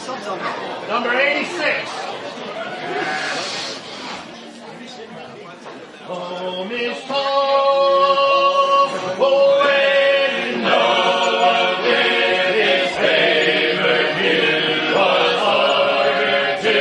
Number 86. Oh, Miss Paul, oh, and you know with his favorite view was ordered to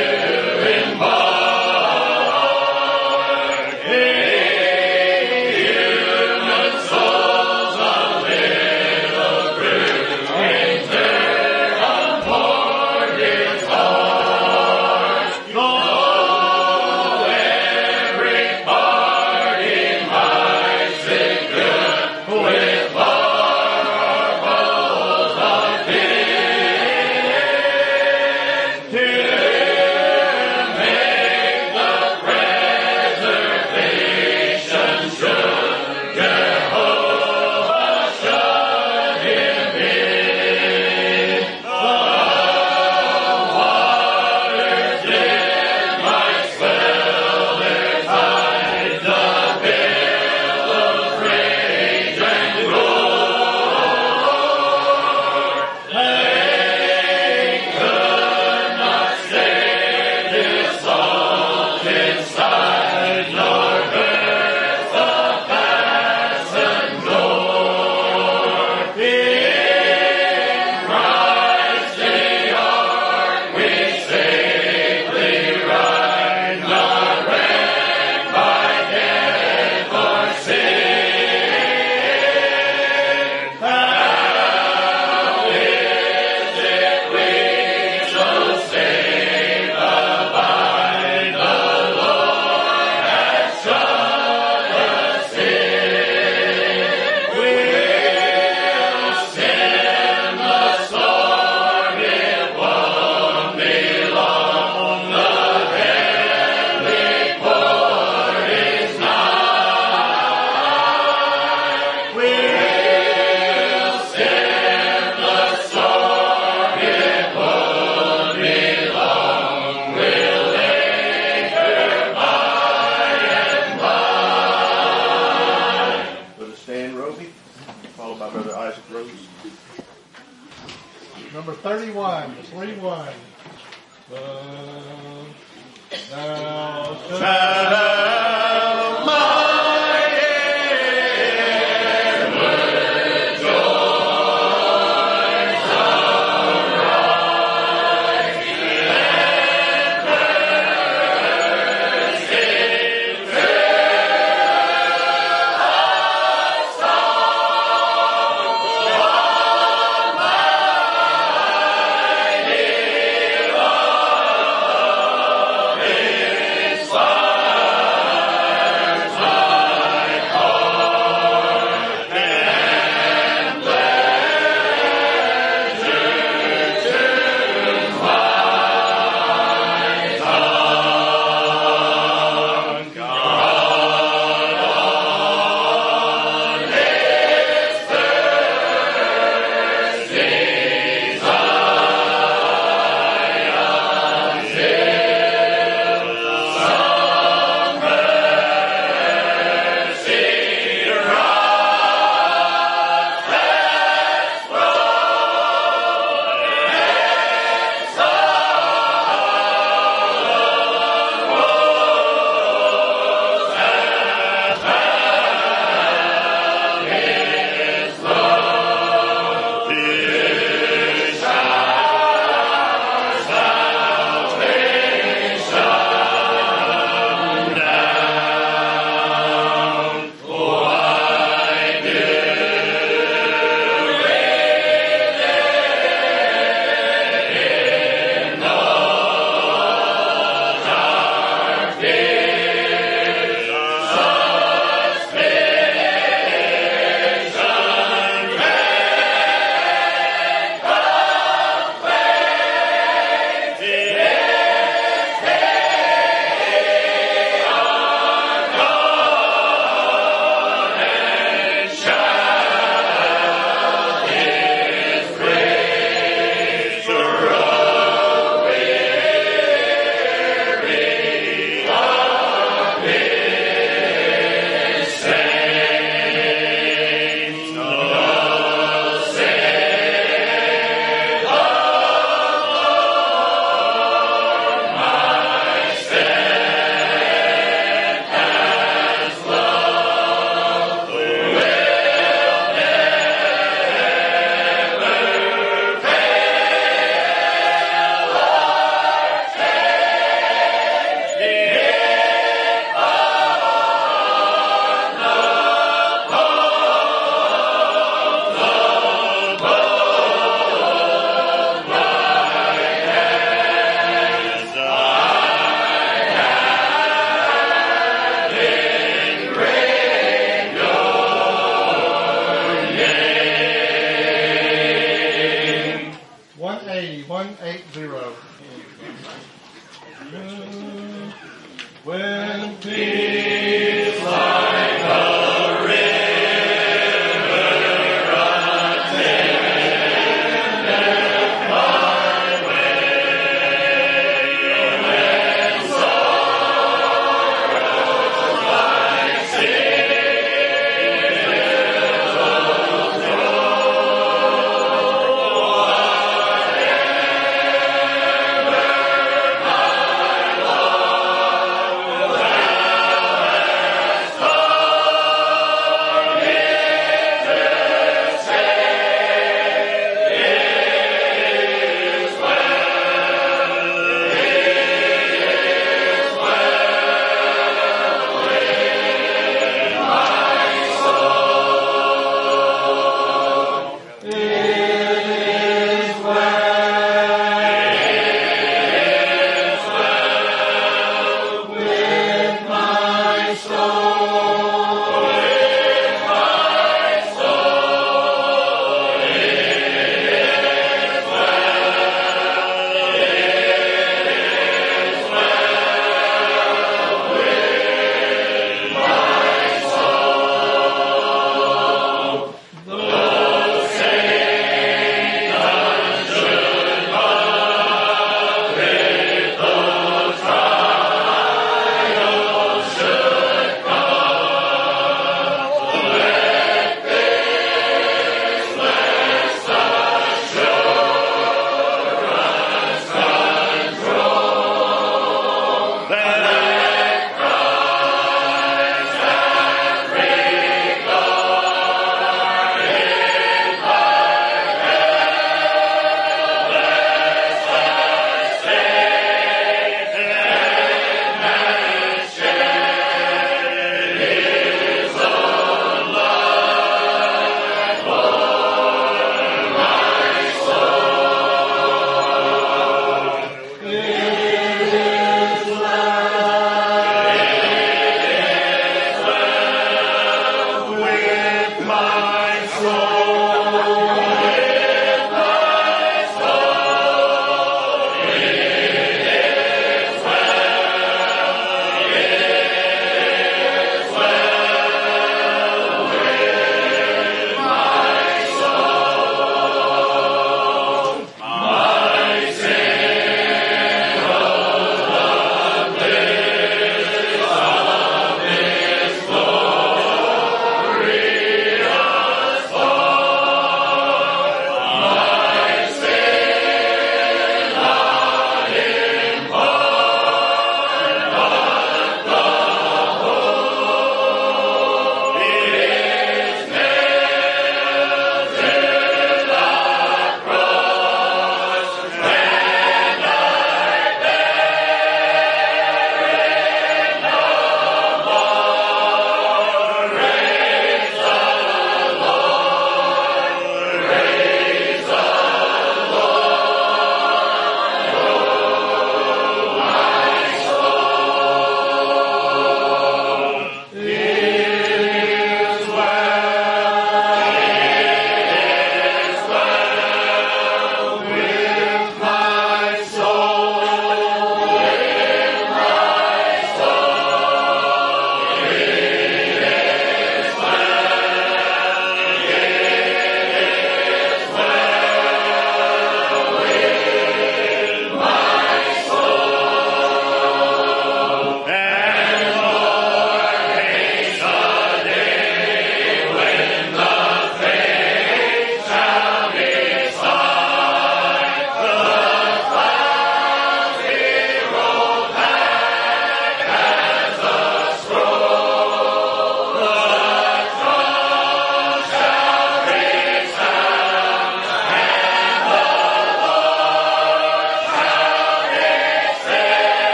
embark. Hey, human souls, a little bruise can turn on board his heart. Though every party might say good with marvels of his to make the preservation sure, Jehovah shut him in. The waters it might swell their tides, the billows rage and roar. They could not save this salt inside, nor burst the fastened door. In Christ the ark we safely ride, not wrecked by death or sin. How is it we so safe abide? The Lord has shut us in. We'll stem the storm, it won't be long. The heavenly port is nigh. We'll stem the storm, it won't be long. We'll anchor by and by. Brother Stan Roby, followed by Brother Isaac Rose. Number 31, 3-1. Thou Shall my ever joys arise, and mercy fill us all. 180, 180. When peace like a river attendeth my way, when sorrows like sea billows roll, whatever my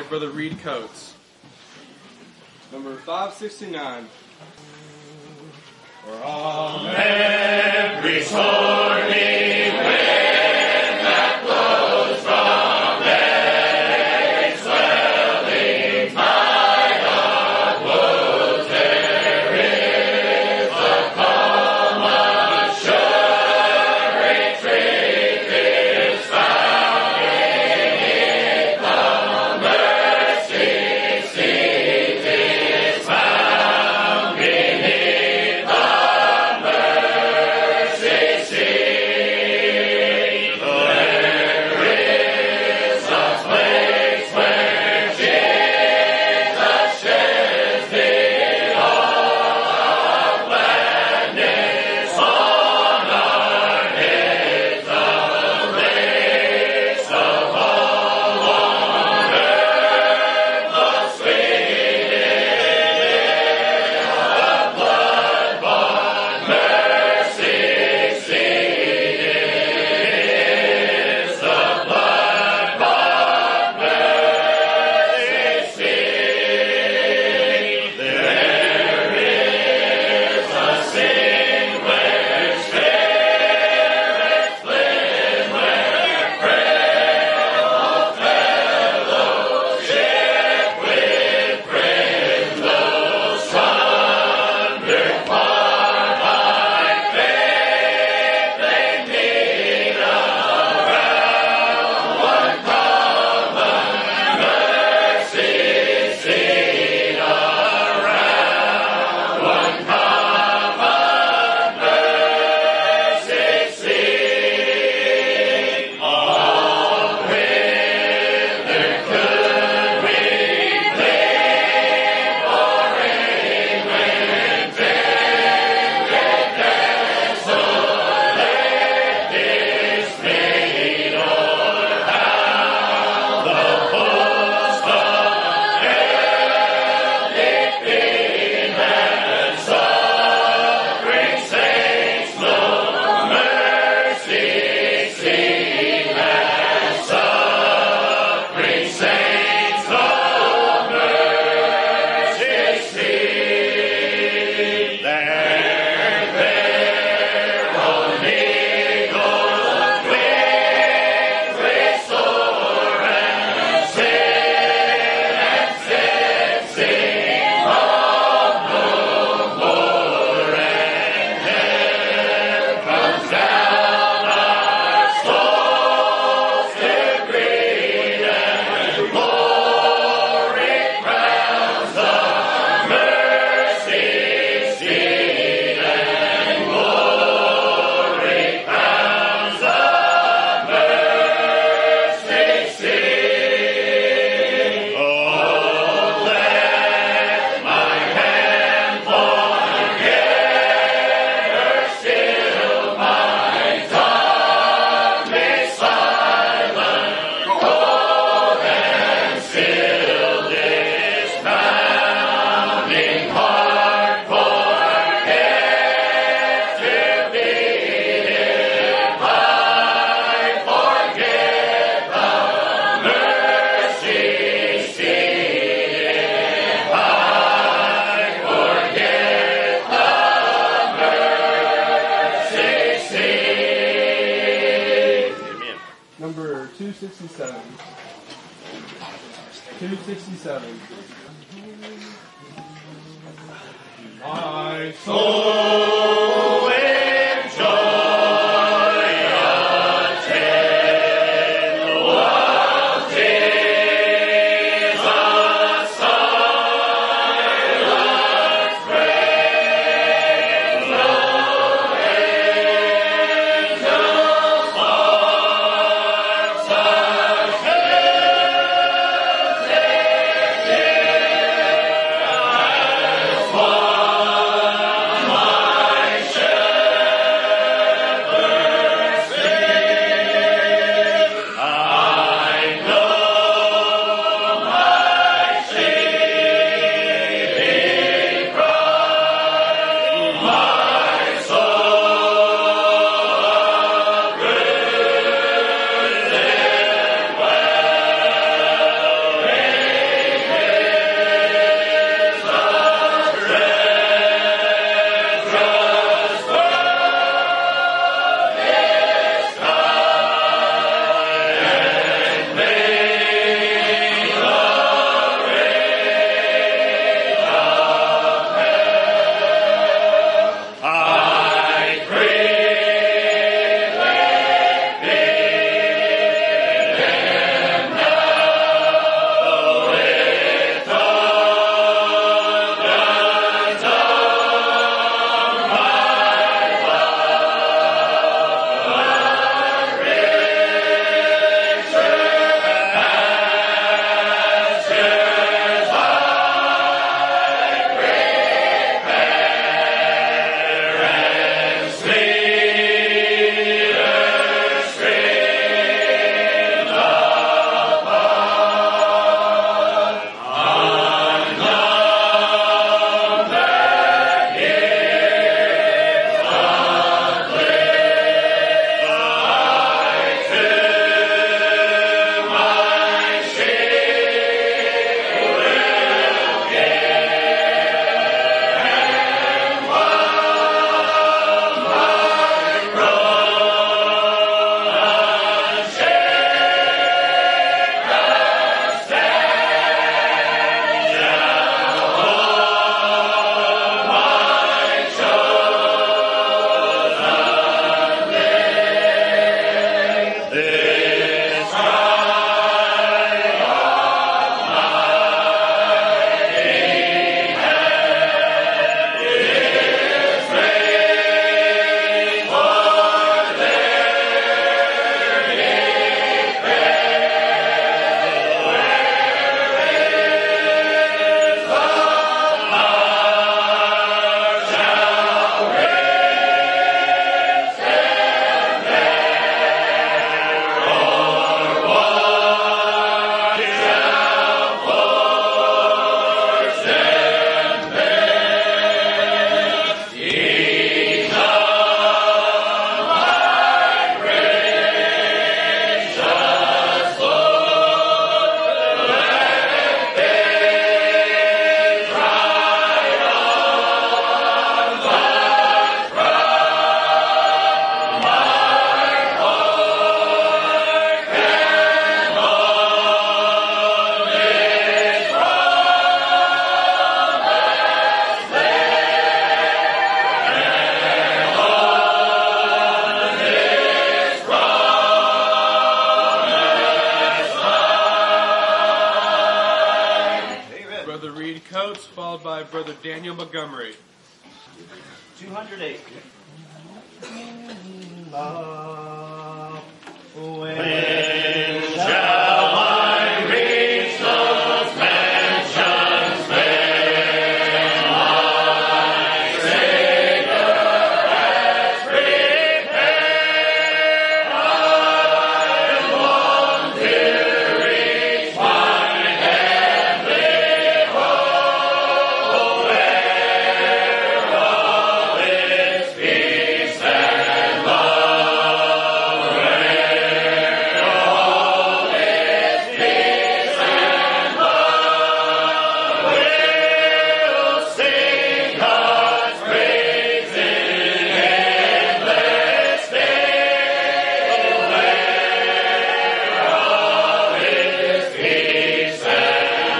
Brother Reed Coates. Number 569. For all men restore me when that flows from their swelling tide of woes. There is a calm, sure retreat is found beneath the mercy seat is found beneath the mercy seat. There is a place where Jesus sheds the all of gladness on our heads, a place of all on earth, the sweetest of blood-bought mercy seat is the blood-bought mercy seat. There is a scene where spirits live, where frail fellowship with friends, those wandered far by faith, they meet around one common mercy seat, around one common mercy seat. All whither could we flee, for rain when tempted desolate dismayed, or how the host of hell defeat and suffering saints no mercy seat, and suffering saints no mercy seat. There on eagle's wings restore and sing of no more, and there comes down our souls to greet, and glory crowns the mercy seat, and glory crowns the mercy seat. Oh, let my hand forget her still, my tongue be silent, cold and still this pounding heart forget to beat, if I forget the mercy seat, if I forget the mercy seat. Amen. Number 267. 267. My Oh, enjoy a tale of Jesus' silent praise, no angels' hearts are as one Daniel Montgomery. 208. When shall I reach those mansions where my Savior has prepared? I long to reach my heavenly home, where all is peace and love, where all is peace and love. We'll sing God's praise in endless day, where all is peace and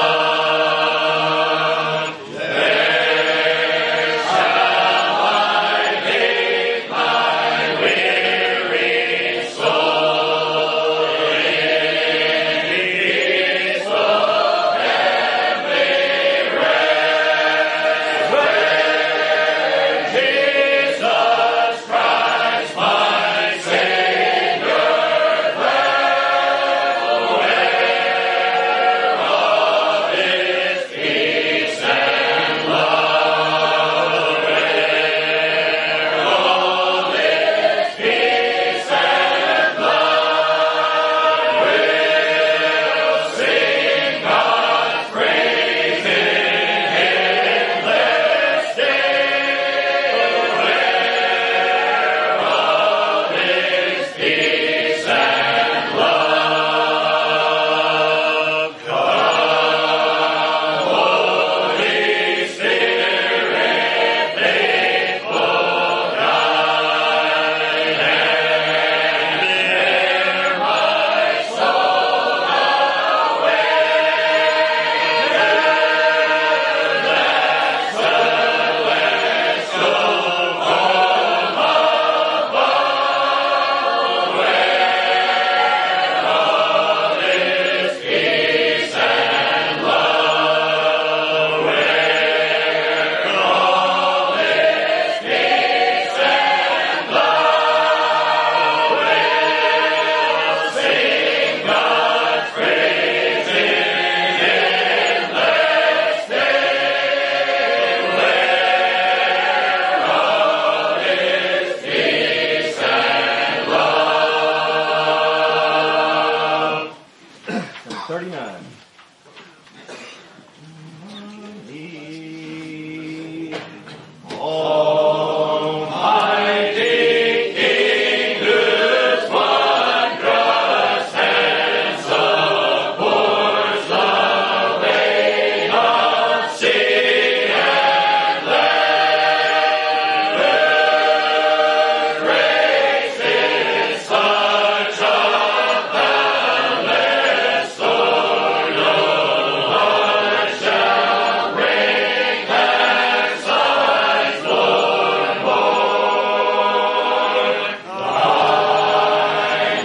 love. There shall I lead my weary soul in peaceful heavenly rest, where Jesus Christ my Savior dwells, where all is peace and love, where all is peace and love. We'll sing God's praise in endless day, where all is peace and love. Come, Holy Spirit, faithful guide, and bear my soul away. That celestial home above, where all is peace and love, where all is peace and love. We'll sing God's praise in endless day, where all is peace and love. Number 39. Almighty King, whose wondrous hand supports the way of sea and land, whose grace is such a boundless store, no heart shall break that size Lord born. Thy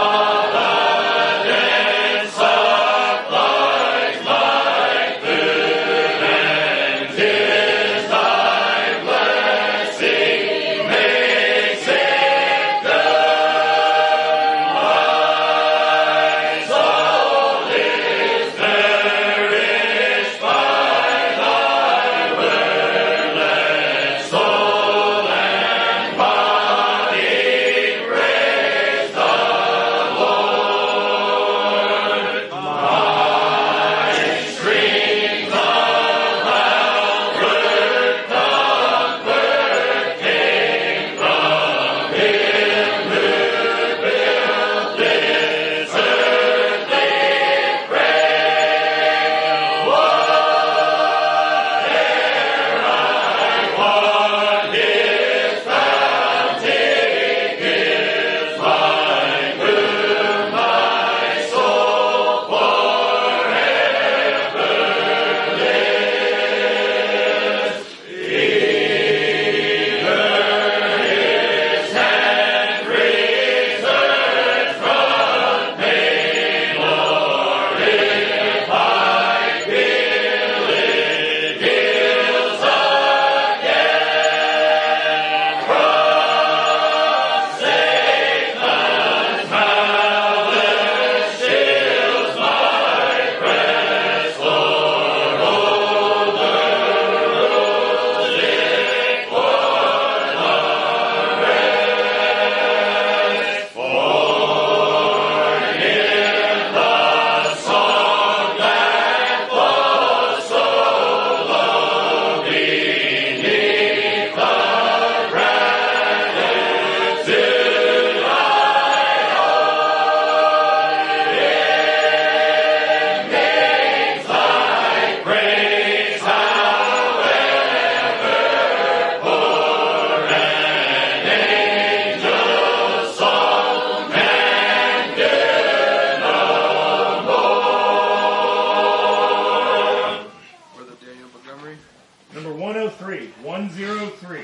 providence supplies my food, and 'tis thy blessing makes it good. My soul is nourished by thy word. Let soul and body praise the Lord. My strength, the Number 103. 103.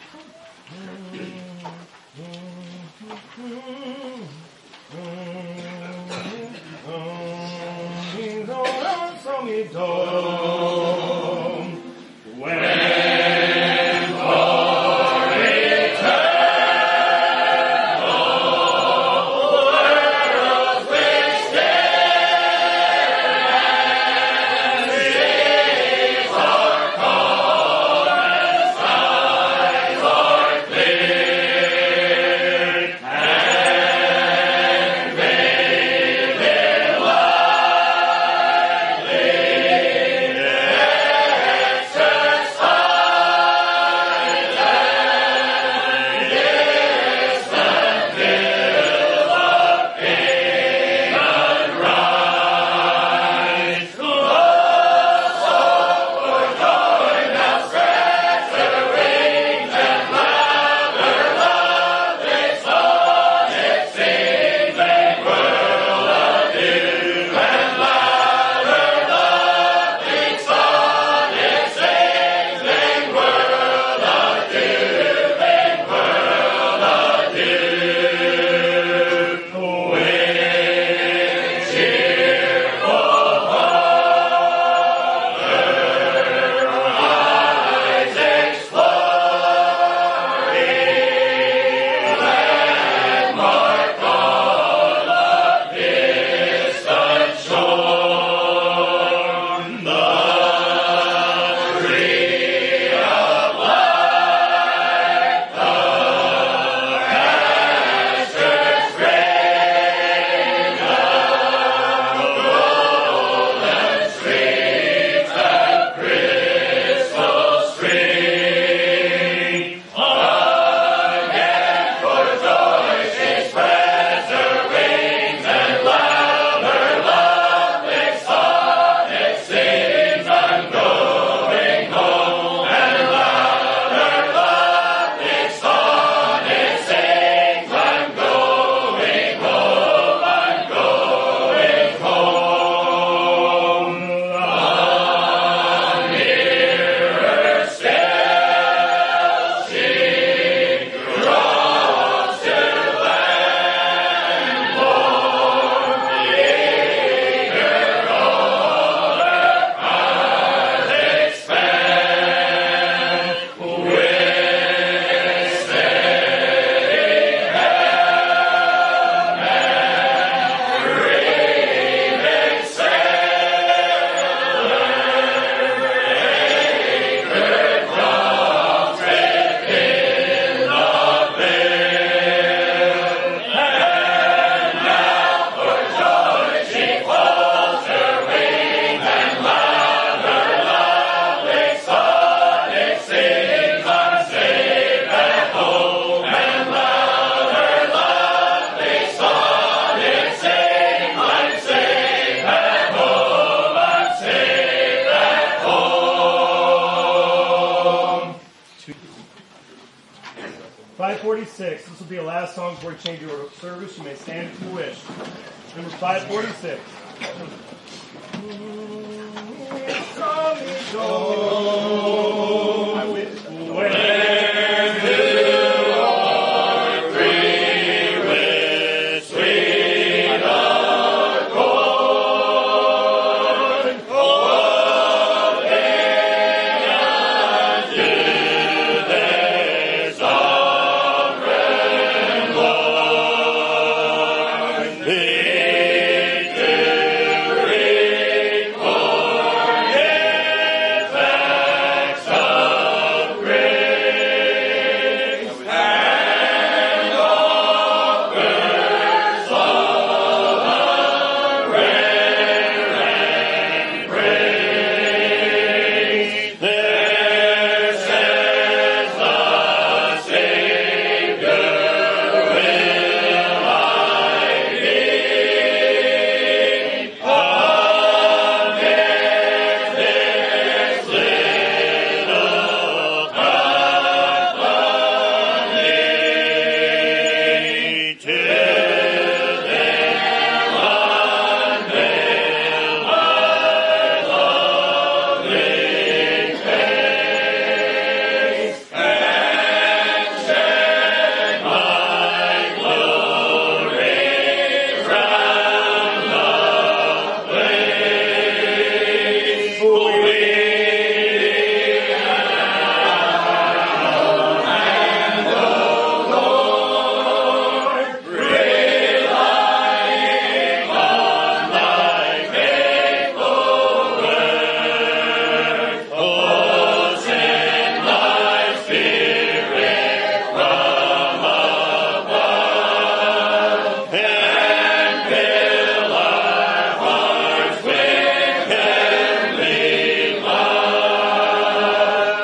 This will be the last song before you change your service. You may stand if you wish. Number 546.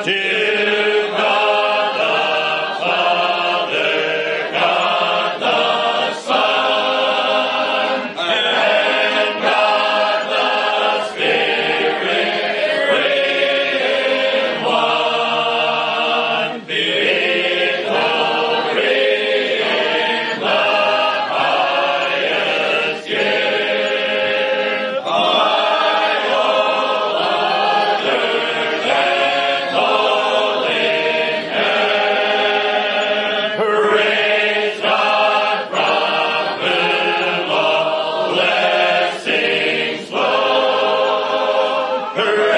Hooray!